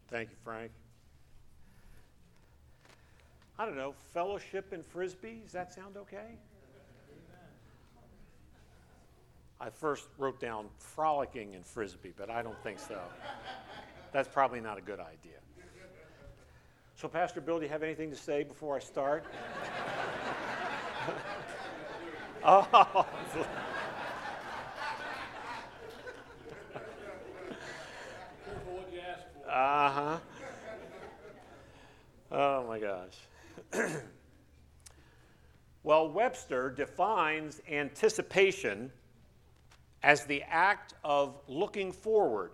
Thank you, Frank. I don't know, fellowship and Frisbee, does that sound okay? I first wrote down frolicking and Frisbee, but I don't think so. That's probably not a good idea. So, Pastor Bill, do you have anything to say before I start? Oh. Careful what you ask for. Uh-huh. Oh, my gosh. Well, Webster defines anticipation as the act of looking forward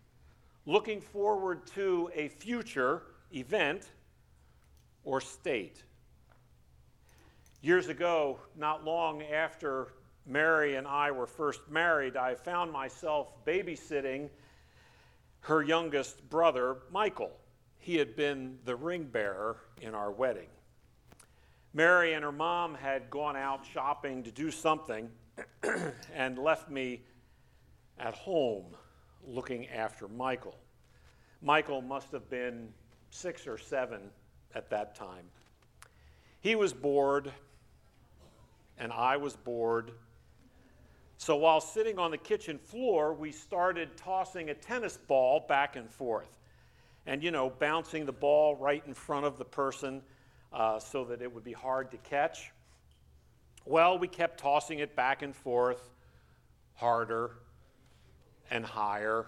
to a future event or state. Years ago, not long after Mary and I were first married, I found myself babysitting her youngest brother, Michael. He had been the ring bearer in our wedding. Mary and her mom had gone out shopping to do something and left me at home looking after Michael. Michael must have been 6 or 7 at that time. He was bored, and I was bored. So while sitting on the kitchen floor, we started tossing a tennis ball back and forth. And, bouncing the ball right in front of the person so that it would be hard to catch. Well, we kept tossing it back and forth, harder and higher.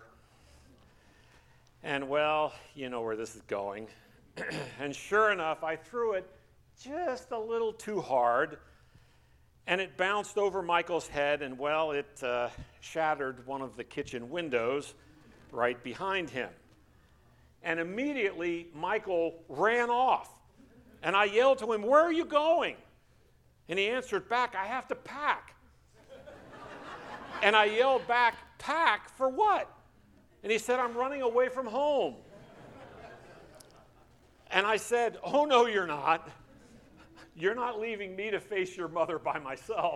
And, well, you know where this is going. And sure enough, I threw it just a little too hard, and it bounced over Michael's head, and, well, it shattered one of the kitchen windows right behind him. And immediately, Michael ran off. And I yelled to him, "Where are you going?" And he answered back, "I have to pack." And I yelled back, "Pack for what?" And he said, "I'm running away from home." And I said, "Oh, no, you're not. You're not leaving me to face your mother by myself."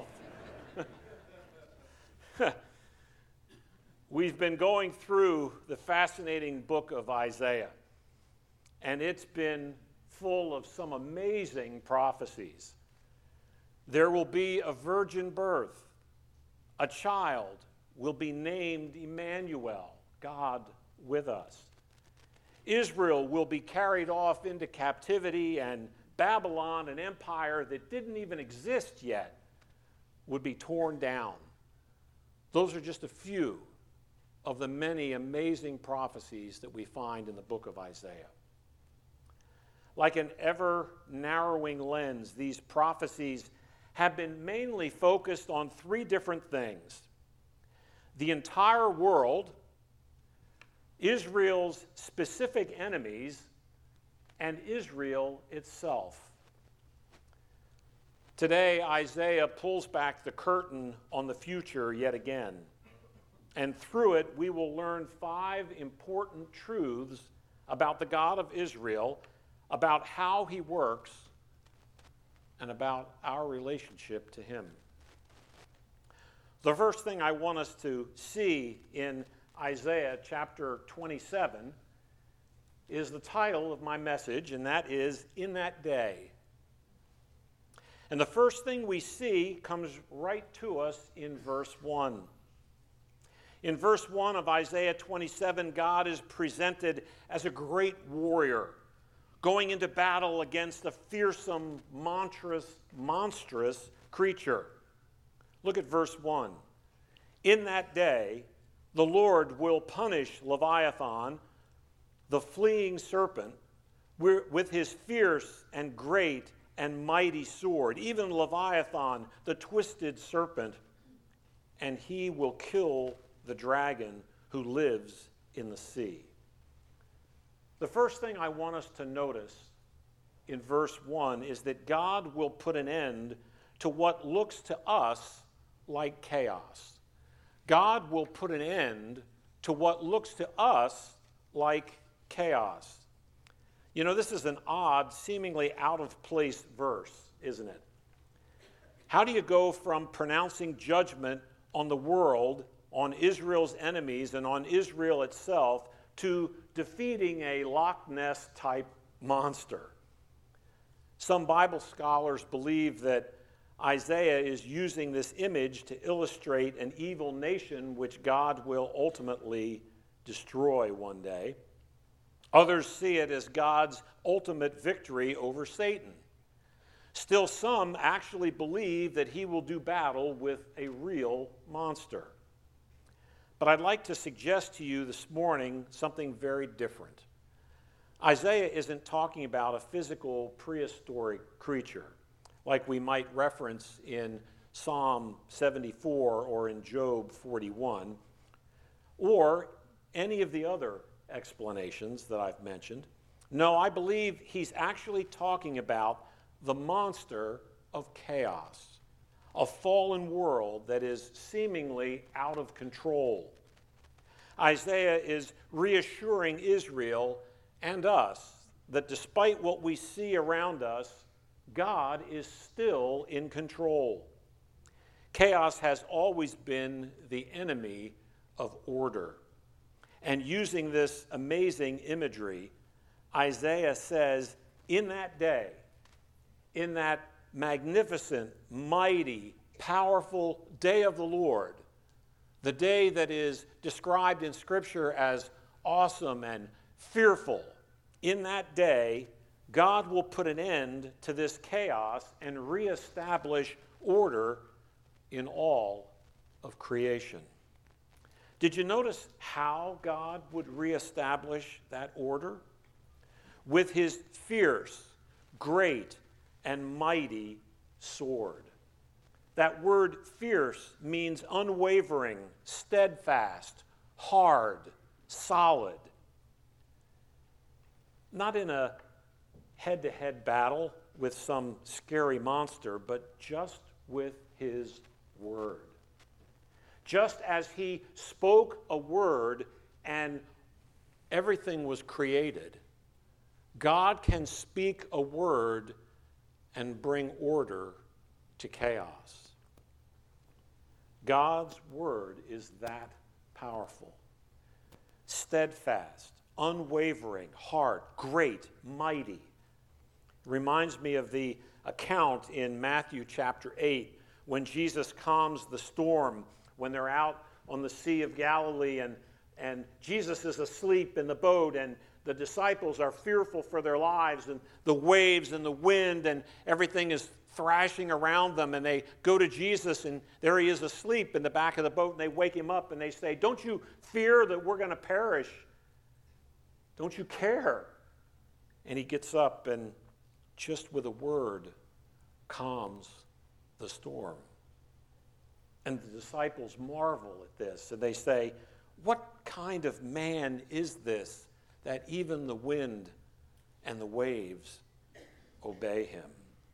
We've been going through the fascinating book of Isaiah, and it's been full of some amazing prophecies. There will be a virgin birth. A child will be named Emmanuel, God with us. Israel will be carried off into captivity, and Babylon, an empire that didn't even exist yet, would be torn down. Those are just a few of the many amazing prophecies that we find in the book of Isaiah. Like an ever-narrowing lens, these prophecies have been mainly focused on 3 different things: the entire world, Israel's specific enemies, and Israel itself. Today, Isaiah pulls back the curtain on the future yet again. And through it, we will learn 5 important truths about the God of Israel, about how he works, and about our relationship to him. The first thing I want us to see in Isaiah chapter 27 is the title of my message, and that is, "In That Day." And the first thing we see comes right to us in verse 1. In verse 1 of Isaiah 27, God is presented as a great warrior going into battle against a fearsome, monstrous creature. Look at verse 1. "In that day, the Lord will punish Leviathan, the fleeing serpent, with his fierce and great and mighty sword, even Leviathan, the twisted serpent, and he will kill the dragon who lives in the sea." The first thing I want us to notice in verse 1 is that God will put an end to what looks to us like chaos. God will put an end to what looks to us like chaos. This is an odd, seemingly out-of-place verse, isn't it? How do you go from pronouncing judgment on the world, on Israel's enemies, and on Israel itself, to defeating a Loch Ness type monster. Some Bible scholars believe that Isaiah is using this image to illustrate an evil nation which God will ultimately destroy one day. Others see it as God's ultimate victory over Satan. Still, some actually believe that he will do battle with a real monster. But I'd like to suggest to you this morning something very different. Isaiah isn't talking about a physical prehistoric creature like we might reference in Psalm 74 or in Job 41, or any of the other explanations that I've mentioned. No, I believe he's actually talking about the monster of chaos, a fallen world that is seemingly out of control. Isaiah is reassuring Israel and us that despite what we see around us, God is still in control. Chaos has always been the enemy of order. And using this amazing imagery, Isaiah says, in that day, in that magnificent, mighty, powerful day of the Lord, the day that is described in Scripture as awesome and fearful, in that day, God will put an end to this chaos and reestablish order in all of creation. Did you notice how God would reestablish that order? With his fierce, great, and mighty sword. That word fierce means unwavering, steadfast, hard, solid. Not in a head-to-head battle with some scary monster, but just with his word. Just as he spoke a word and everything was created, God can speak a word and bring order to chaos. God's word is that powerful, steadfast, unwavering, hard, great, mighty. Reminds me of the account in Matthew chapter 8 when Jesus calms the storm when they're out on the Sea of Galilee and Jesus is asleep in the boat and the disciples are fearful for their lives and the waves and the wind and everything is thrashing around them and they go to Jesus and there he is asleep in the back of the boat and they wake him up and they say, "Don't you fear that we're going to perish? Don't you care?" And he gets up and just with a word calms the storm. And the disciples marvel at this and they say, "What kind of man is this that even the wind and the waves obey him?"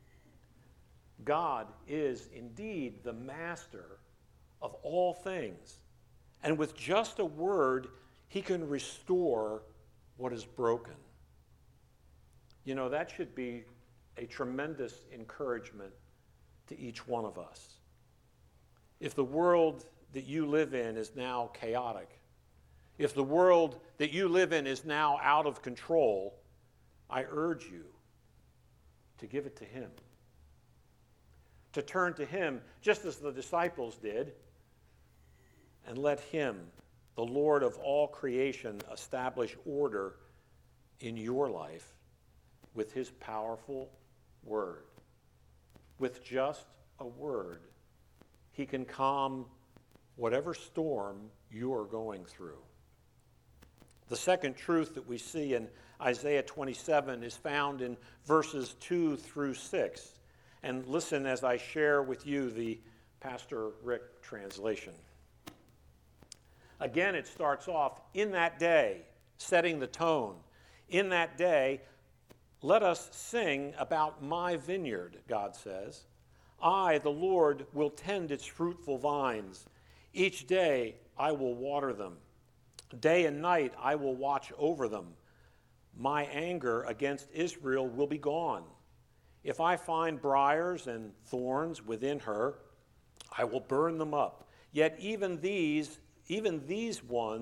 God is indeed the master of all things. And with just a word, he can restore what is broken. You know, that should be a tremendous encouragement to each one of us. If the world that you live in is now chaotic, if the world that you live in is now out of control, I urge you to give it to him. To turn to him just as the disciples did and let him, the Lord of all creation, establish order in your life with his powerful word. With just a word, he can calm whatever storm you are going through. The second truth that we see in Isaiah 27 is found in verses 2 through 6. And listen as I share with you the Pastor Rick translation. Again, it starts off, in that day, setting the tone. In that day, let us sing about my vineyard, God says. I, the Lord, will tend its fruitful vines. Each day I will water them. Day and night I will watch over them. My anger against Israel will be gone. If I find briars and thorns within her, I will burn them up. Yet even these ones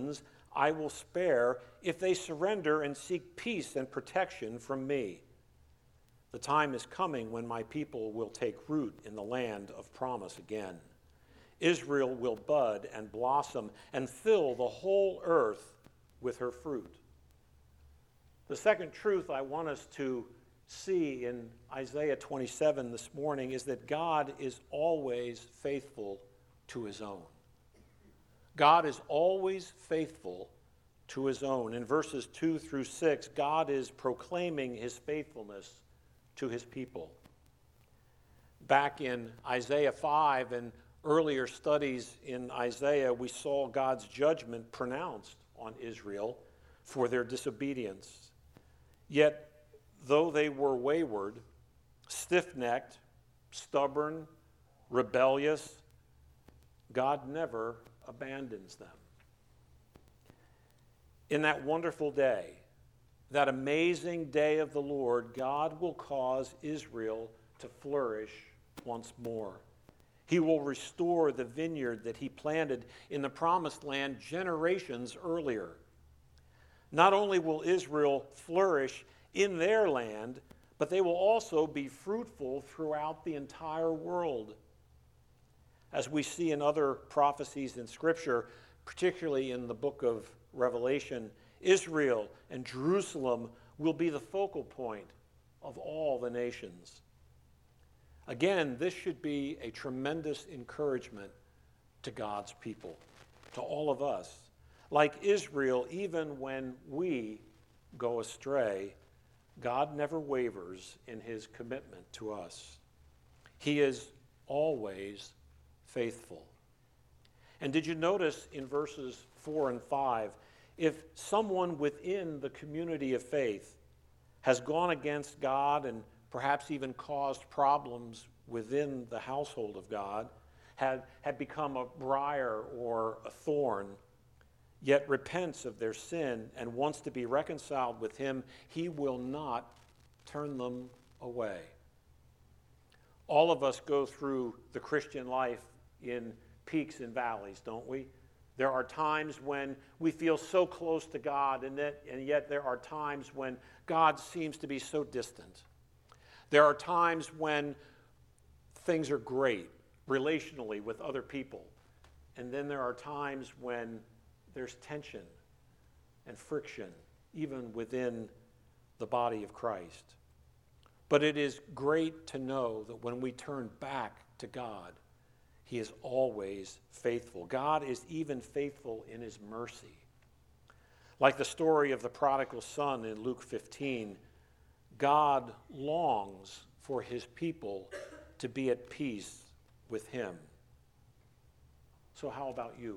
I will spare if they surrender and seek peace and protection from me. The time is coming when my people will take root in the land of promise again. Israel will bud and blossom and fill the whole earth with her fruit. The second truth I want us to see in Isaiah 27 this morning is that God is always faithful to his own. God is always faithful to his own. In verses 2 through 6, God is proclaiming his faithfulness to his people. Back in Isaiah 5 and earlier studies in Isaiah, we saw God's judgment pronounced on Israel for their disobedience. Yet, though they were wayward, stiff-necked, stubborn, rebellious, God never abandons them. In that wonderful day, that amazing day of the Lord, God will cause Israel to flourish once more. He will restore the vineyard that he planted in the promised land generations earlier. Not only will Israel flourish in their land, but they will also be fruitful throughout the entire world. As we see in other prophecies in Scripture, particularly in the book of Revelation, Israel and Jerusalem will be the focal point of all the nations. Again, this should be a tremendous encouragement to God's people, to all of us. Like Israel, even when we go astray, God never wavers in his commitment to us. He is always faithful. And did you notice in verses 4 and 5, if someone within the community of faith has gone against God and perhaps even caused problems within the household of God, had become a briar or a thorn, yet repents of their sin and wants to be reconciled with him, he will not turn them away. All of us go through the Christian life in peaks and valleys, don't we? There are times when we feel so close to God, and yet there are times when God seems to be so distant. There are times when things are great relationally with other people, and then there are times when there's tension and friction, even within the body of Christ. But it is great to know that when we turn back to God, he is always faithful. God is even faithful in his mercy. Like the story of the prodigal son in Luke 15, God longs for his people to be at peace with him. So how about you?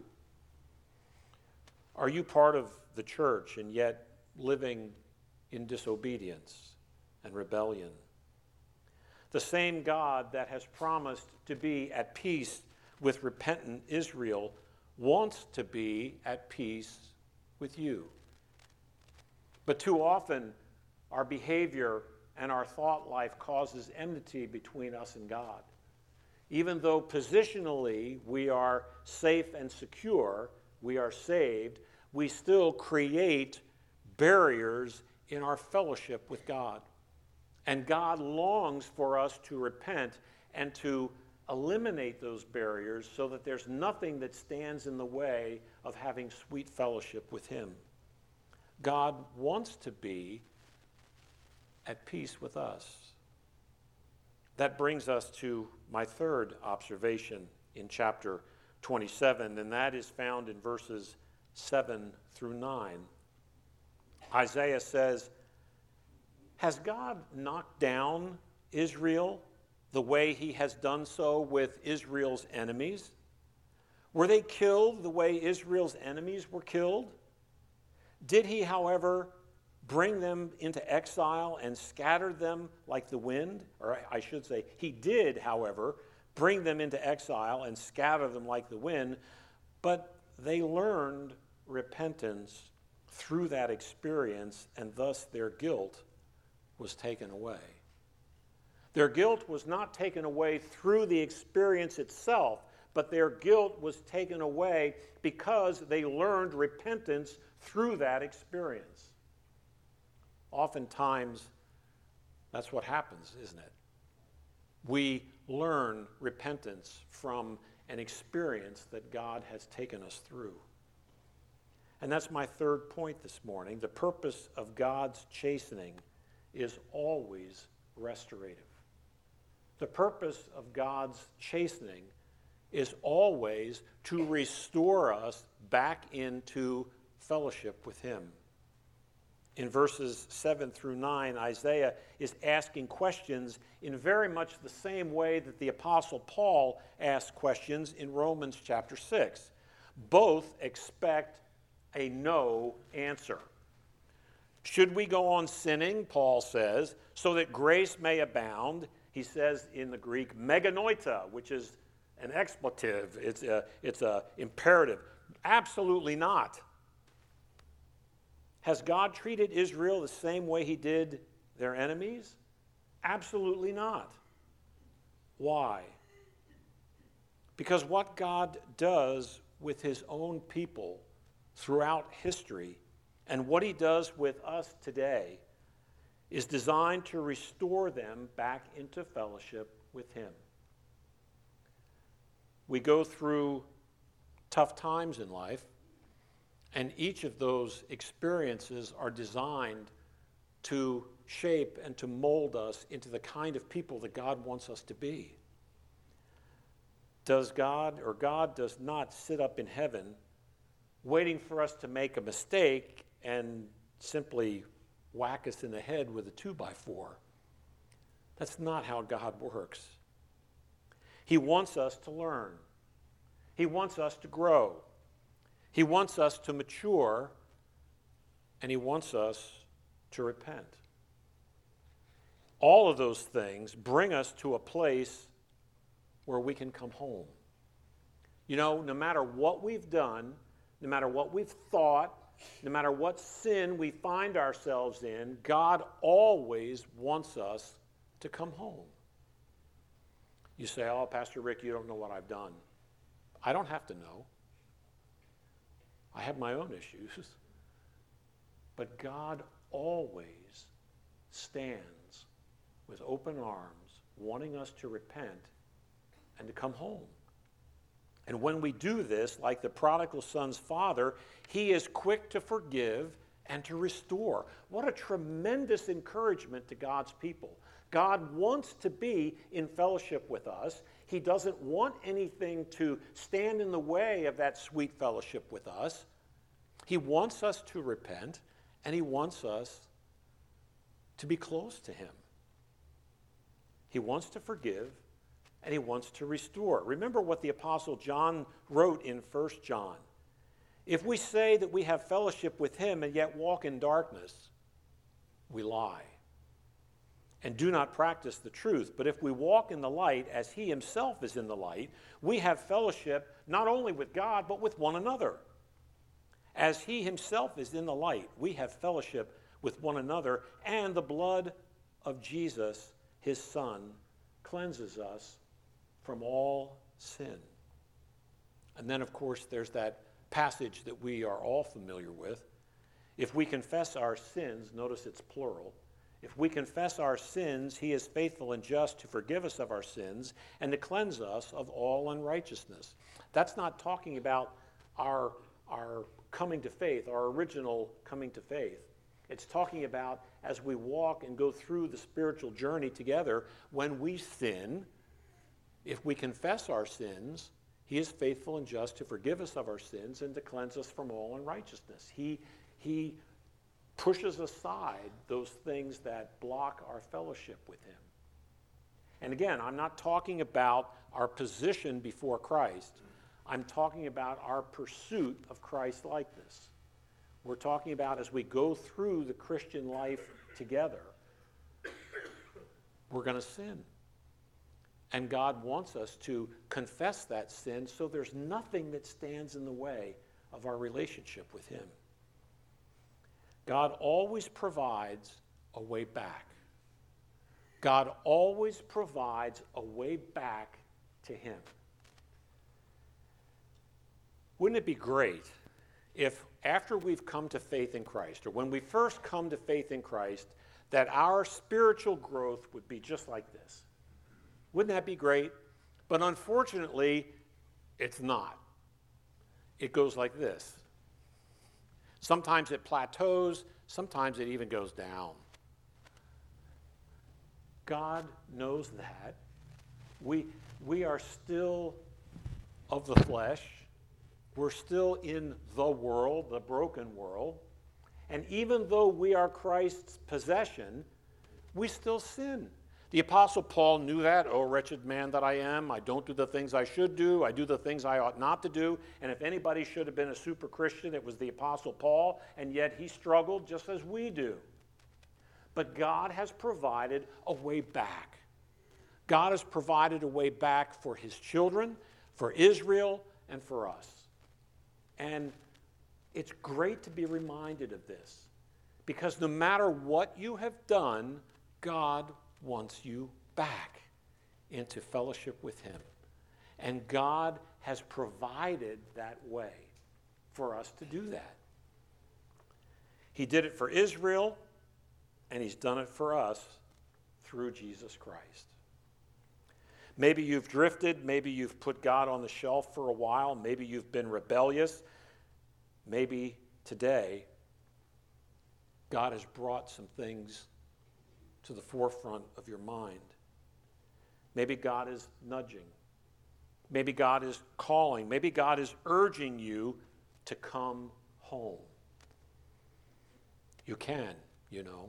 Are you part of the church and yet living in disobedience and rebellion? The same God that has promised to be at peace with repentant Israel wants to be at peace with you. But too often, our behavior and our thought life causes enmity between us and God. Even though positionally we are safe and secure, we are saved, we still create barriers in our fellowship with God. And God longs for us to repent and to eliminate those barriers so that there's nothing that stands in the way of having sweet fellowship with him. God wants to be at peace with us. That brings us to my third observation in chapter 27, and that is found in verses 7 through 9. Isaiah says, "Has God knocked down Israel the way he has done so with Israel's enemies? Were they killed the way Israel's enemies were killed? Did he, however, bring them into exile and scatter them like the wind?" Or I should say, he did, however, bring them into exile and scatter them like the wind, but they learned repentance through that experience, and thus their guilt was taken away. Their guilt was not taken away through the experience itself, but their guilt was taken away because they learned repentance through that experience. Oftentimes, that's what happens, isn't it? We learn repentance from an experience that God has taken us through. And that's my third point this morning. The purpose of God's chastening is always restorative. The purpose of God's chastening is always to restore us back into fellowship with Him. In verses 7 through 9, Isaiah is asking questions in very much the same way that the Apostle Paul asked questions in Romans chapter 6. Both expect a no answer. Should we go on sinning, Paul says, so that grace may abound? He says in the Greek, meganoita, which is an expletive. It's a imperative. Absolutely not. Has God treated Israel the same way He did their enemies? Absolutely not. Why? Because what God does with His own people throughout history and what He does with us today is designed to restore them back into fellowship with Him. We go through tough times in life, and each of those experiences are designed to shape and to mold us into the kind of people that God wants us to be. God does not sit up in heaven waiting for us to make a mistake and simply whack us in the head with a 2x4. That's not how God works. He wants us to learn. He wants us to grow. He wants us to mature, and He wants us to repent. All of those things bring us to a place where we can come home. You know, no matter what we've done, no matter what we've thought, no matter what sin we find ourselves in, God always wants us to come home. You say, oh, Pastor Rick, you don't know what I've done. I don't have to know. I have my own issues. But God always stands with open arms, wanting us to repent and to come home. And when we do this, like the prodigal son's father, He is quick to forgive and to restore. What a tremendous encouragement to God's people. God wants to be in fellowship with us. He doesn't want anything to stand in the way of that sweet fellowship with us. He wants us to repent, and He wants us to be close to Him. He wants to forgive, and He wants to restore. Remember what the Apostle John wrote in 1 John. If we say that we have fellowship with Him and yet walk in darkness, we lie and do not practice the truth. But if we walk in the light as He Himself is in the light, we have fellowship not only with God, but with one another. As He Himself is in the light, we have fellowship with one another, and the blood of Jesus, His Son, cleanses us from all sin. And then, of course, there's that passage that we are all familiar with. If we confess our sins, notice it's plural, if we confess our sins, He is faithful and just to forgive us of our sins and to cleanse us of all unrighteousness. That's not talking about our coming to faith, our original coming to faith. It's talking about as we walk and go through the spiritual journey together, when we sin, if we confess our sins, He is faithful and just to forgive us of our sins and to cleanse us from all unrighteousness. He pushes aside those things that block our fellowship with Him. And again, I'm not talking about our position before Christ. I'm talking about our pursuit of Christ-likeness. We're talking about as we go through the Christian life together, we're going to sin. And God wants us to confess that sin so there's nothing that stands in the way of our relationship with Him. God always provides a way back. God always provides a way back to Him. Wouldn't it be great if after we've come to faith in Christ, or when we first come to faith in Christ, that our spiritual growth would be just like this? Wouldn't that be great? But unfortunately, it's not. It goes like this. Sometimes it plateaus, sometimes it even goes down. God knows that. We are still of the flesh. We're still in the world, the broken world. And even though we are Christ's possession, we still sin. The Apostle Paul knew that. Oh, wretched man that I am, I don't do the things I should do. I do the things I ought not to do. And if anybody should have been a super Christian, it was the Apostle Paul. And yet he struggled just as we do. But God has provided a way back. God has provided a way back for his children, for Israel, and for us. And it's great to be reminded of this, because no matter what you have done, God wants you back into fellowship with him. And God has provided that way for us to do that. He did it for Israel, and he's done it for us through Jesus Christ. Maybe you've drifted. Maybe you've put God on the shelf for a while. Maybe you've been rebellious. Maybe today God has brought some things to the forefront of your mind. Maybe God is nudging. Maybe God is calling. Maybe God is urging you to come home. You can, you know.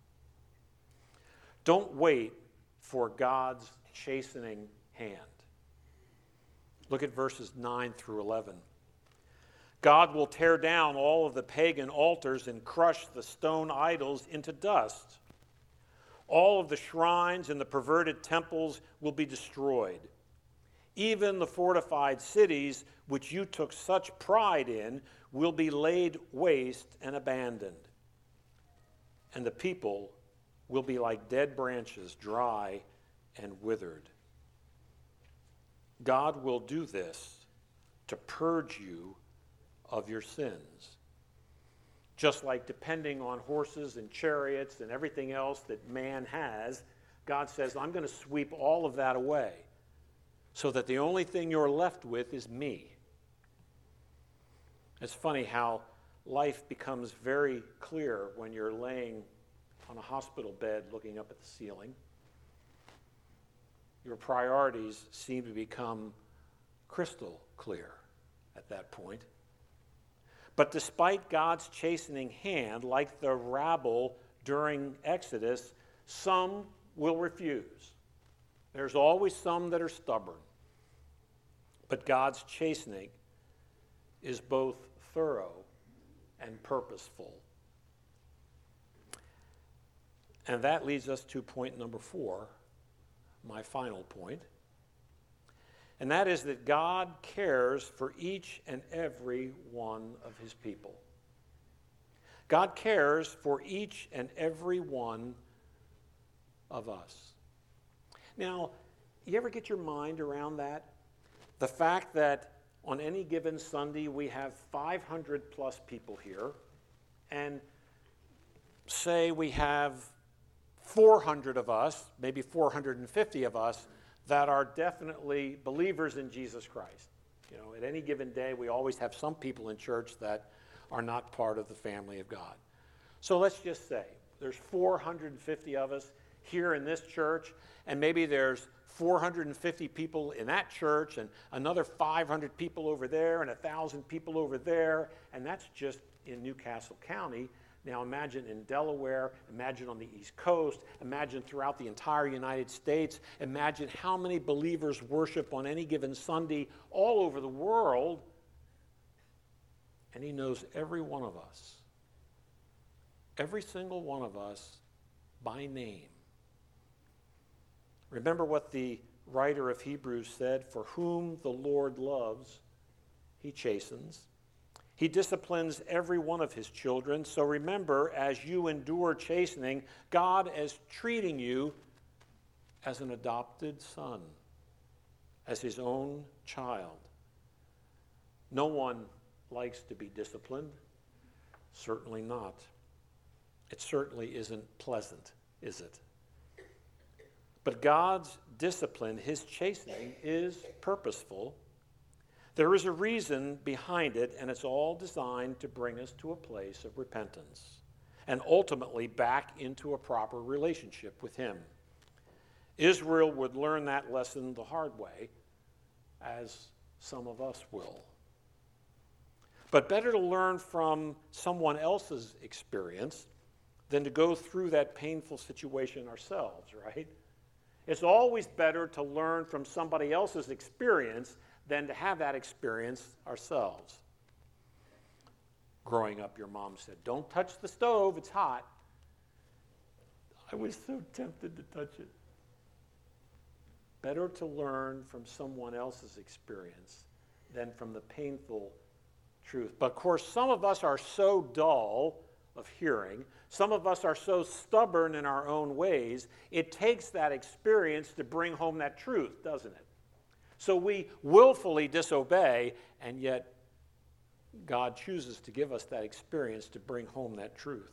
Don't wait for God's chastening hand. Look at verses 9 through 11. God will tear down all of the pagan altars and crush the stone idols into dust. All of the shrines and the perverted temples will be destroyed. Even the fortified cities which you took such pride in will be laid waste and abandoned. And the people will be like dead branches, dry and withered. God will do this to purge you of your sins. Just like depending on horses and chariots and everything else that man has, God says, I'm going to sweep all of that away so that the only thing you're left with is me. It's funny how life becomes very clear when you're laying on a hospital bed looking up at the ceiling. Your priorities seem to become crystal clear at that point. But despite God's chastening hand, like the rabble during Exodus, some will refuse. There's always some that are stubborn. But God's chastening is both thorough and purposeful. And that leads us to point number 4, my final point. And that is that God cares for each and every one of his people. God cares for each and every one of us. Now, you ever get your mind around that? The fact that on any given Sunday we have 500 plus people here, and say we have 400 of us, maybe 450 of us, that are definitely believers in Jesus Christ. You know, at any given day, we always have some people in church that are not part of the family of God. So let's just say there's 450 of us here in this church, and maybe there's 450 people in that church, and another 500 people over there, and 1,000 people over there, and that's just in Newcastle County. Now imagine in Delaware, imagine on the East Coast, imagine throughout the entire United States, imagine how many believers worship on any given Sunday all over the world, and he knows every one of us, every single one of us by name. Remember what the writer of Hebrews said, for whom the Lord loves, he chastens. He disciplines every one of his children. So remember, as you endure chastening, God is treating you as an adopted son, as his own child. No one likes to be disciplined. Certainly not. It certainly isn't pleasant, is it? But God's discipline, his chastening, is purposeful. There is a reason behind it, and it's all designed to bring us to a place of repentance and ultimately back into a proper relationship with him. Israel would learn that lesson the hard way, as some of us will. But better to learn from someone else's experience than to go through that painful situation ourselves, right? It's always better to learn from somebody else's experience than to have that experience ourselves. Growing up, your mom said, "Don't touch the stove, it's hot." I was so tempted to touch it. Better to learn from someone else's experience than from the painful truth. But of course, some of us are so dull of hearing, some of us are so stubborn in our own ways, it takes that experience to bring home that truth, doesn't it? So we willfully disobey, and yet God chooses to give us that experience to bring home that truth.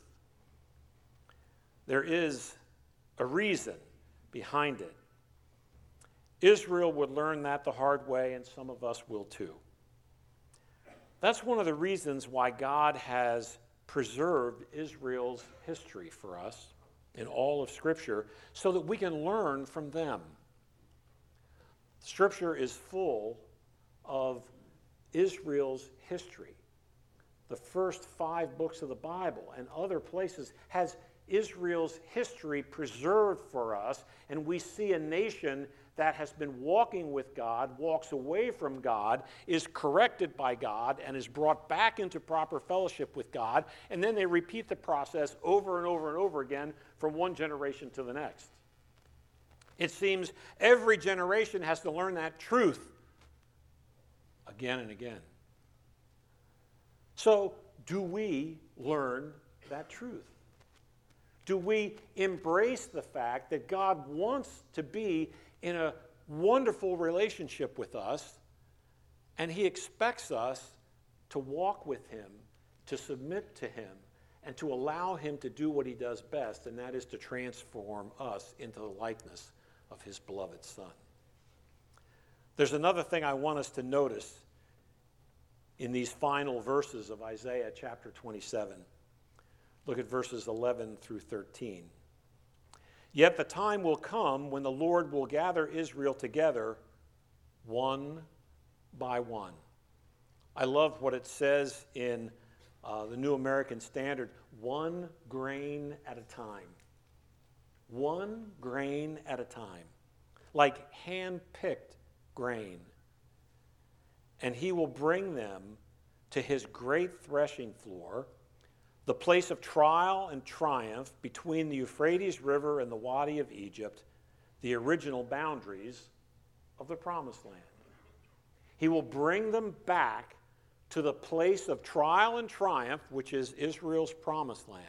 There is a reason behind it. Israel would learn that the hard way, and some of us will too. That's one of the reasons why God has preserved Israel's history for us in all of Scripture, so that we can learn from them. Scripture is full of Israel's history. The first 5 books of the Bible and other places has Israel's history preserved for us, and we see a nation that has been walking with God, walks away from God, is corrected by God, and is brought back into proper fellowship with God, and then they repeat the process over and over and over again from one generation to the next. It seems every generation has to learn that truth again and again. So, do we learn that truth? Do we embrace the fact that God wants to be in a wonderful relationship with us, and he expects us to walk with him, to submit to him, and to allow him to do what he does best, and that is to transform us into the likeness of his beloved Son. There's another thing I want us to notice in these final verses of Isaiah chapter 27. Look at verses 11 through 13. Yet the time will come when the Lord will gather Israel together one by one. I love what it says in the New American Standard, one grain at a time. One grain at a time, like hand-picked grain. And he will bring them to his great threshing floor, the place of trial and triumph between the Euphrates River and the Wadi of Egypt, the original boundaries of the Promised Land. He will bring them back to the place of trial and triumph, which is Israel's Promised Land.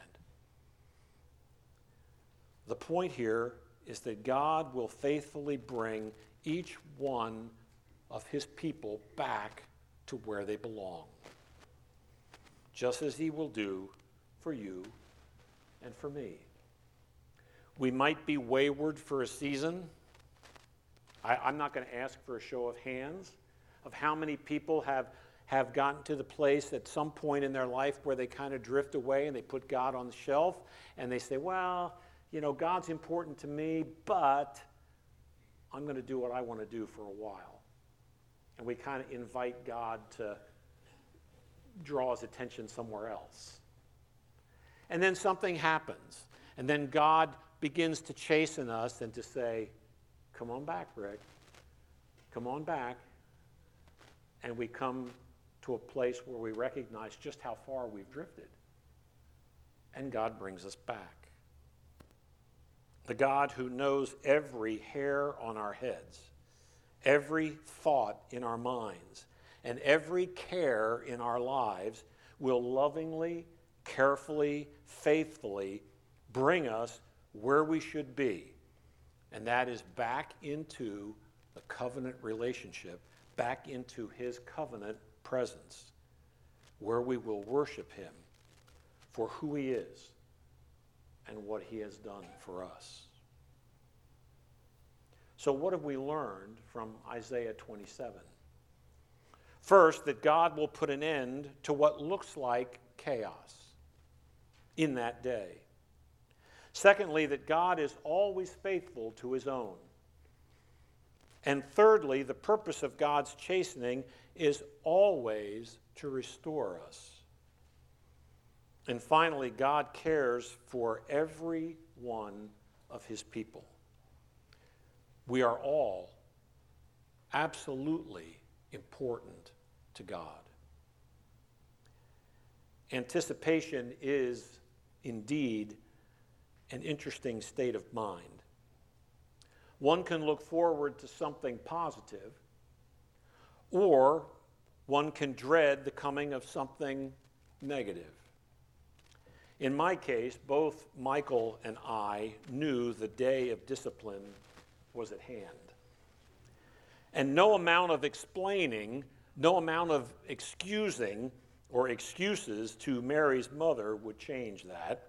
The point here is that God will faithfully bring each one of his people back to where they belong, just as he will do for you and for me. We might be wayward for a season. I'm not going to ask for a show of hands of how many people have gotten to the place at some point in their life where they kind of drift away and they put God on the shelf and they say, well, you know, God's important to me, but I'm going to do what I want to do for a while. And we kind of invite God to draw his attention somewhere else. And then something happens. And then God begins to chasten us and to say, come on back, Rick. Come on back. And we come to a place where we recognize just how far we've drifted. And God brings us back. The God who knows every hair on our heads, every thought in our minds, and every care in our lives will lovingly, carefully, faithfully bring us where we should be. And that is back into the covenant relationship, back into his covenant presence, where we will worship him for who he is and what he has done for us. So what have we learned from Isaiah 27? First, that God will put an end to what looks like chaos in that day. Secondly, that God is always faithful to his own. And thirdly, the purpose of God's chastening is always to restore us. And finally, God cares for every one of his people. We are all absolutely important to God. Anticipation is indeed an interesting state of mind. One can look forward to something positive, or one can dread the coming of something negative. In my case, both Michael and I knew the day of discipline was at hand. And no amount of explaining, no amount of excusing or excuses to Mary's mother would change that.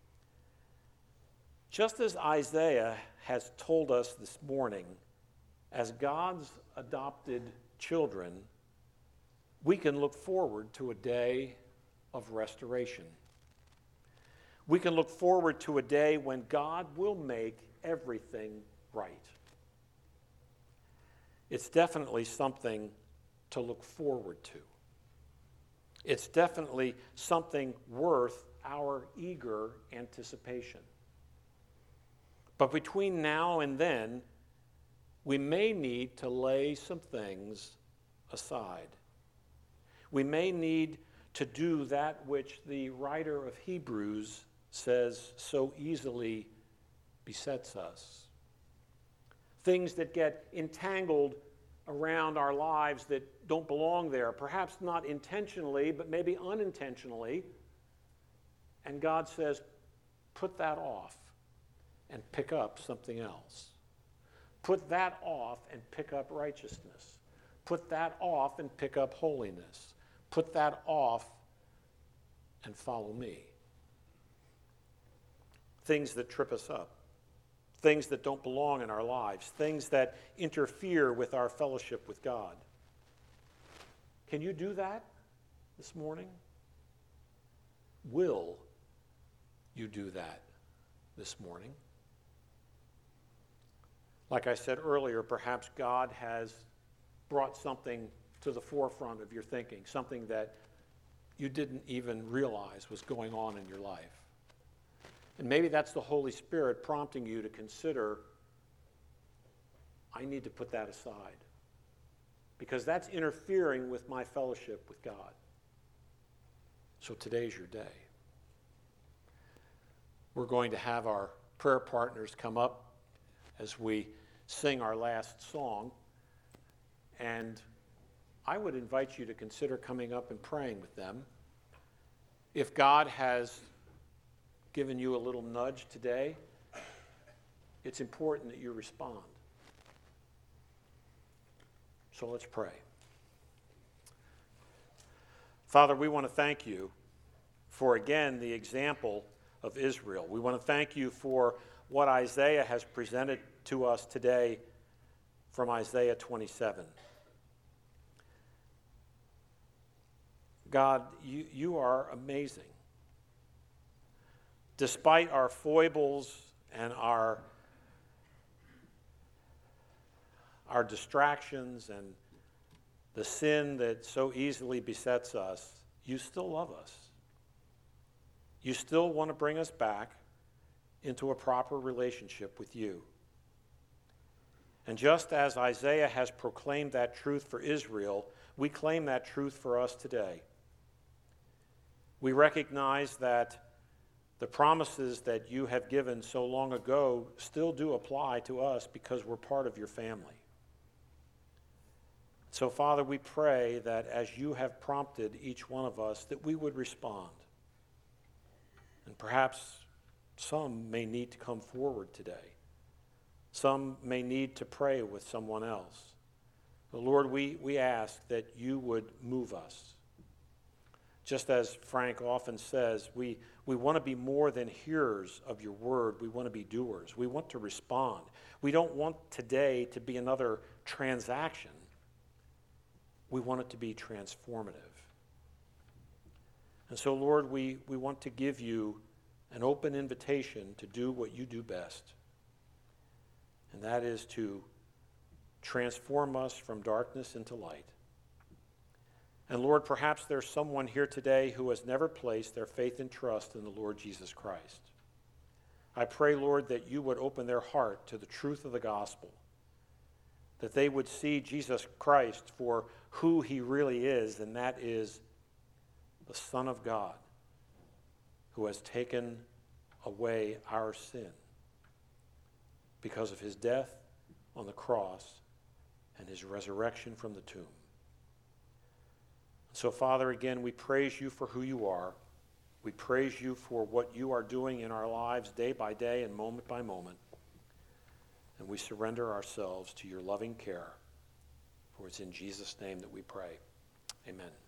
Just as Isaiah has told us this morning, as God's adopted children, we can look forward to a day of restoration. We can look forward to a day when God will make everything right. It's definitely something to look forward to. It's definitely something worth our eager anticipation. But between now and then, we may need to lay some things aside. We may need to do that which the writer of Hebrews says so easily besets us. Things that get entangled around our lives that don't belong there, perhaps not intentionally, but maybe unintentionally. And God says, put that off and pick up something else. Put that off and pick up righteousness. Put that off and pick up holiness. Put that off and follow me. Things that trip us up. Things that don't belong in our lives. Things that interfere with our fellowship with God. Can you do that this morning? Will you do that this morning? Like I said earlier, perhaps God has brought something to the forefront of your thinking, something that you didn't even realize was going on in your life. And maybe that's the Holy Spirit prompting you to consider, I need to put that aside, because that's interfering with my fellowship with God. So today's your day. We're going to have our prayer partners come up as we sing our last song. And I would invite you to consider coming up and praying with them. If God has given you a little nudge today, it's important that you respond. So let's pray. Father, we want to thank you for, again, the example of Israel. We want to thank you for what Isaiah has presented to us today from Isaiah 27. God, you are amazing. Despite our foibles and our distractions and the sin that so easily besets us, you still love us. You still want to bring us back into a proper relationship with you. And just as Isaiah has proclaimed that truth for Israel, we claim that truth for us today. We recognize that the promises that you have given so long ago still do apply to us because we're part of your family. So, Father, we pray that as you have prompted each one of us, that we would respond. And perhaps some may need to come forward today. Some may need to pray with someone else. But Lord, we ask that you would move us. Just as Frank often says, we want to be more than hearers of your word. We want to be doers. We want to respond. We don't want today to be another transaction. We want it to be transformative. And so, Lord, we want to give you an open invitation to do what you do best. And that is to transform us from darkness into light. And Lord, perhaps there's someone here today who has never placed their faith and trust in the Lord Jesus Christ. I pray, Lord, that you would open their heart to the truth of the gospel, that they would see Jesus Christ for who he really is, and that is the Son of God who has taken away our sin because of his death on the cross and his resurrection from the tomb. So, Father, again, we praise you for who you are. We praise you for what you are doing in our lives day by day and moment by moment. And we surrender ourselves to your loving care. For it's in Jesus' name that we pray. Amen.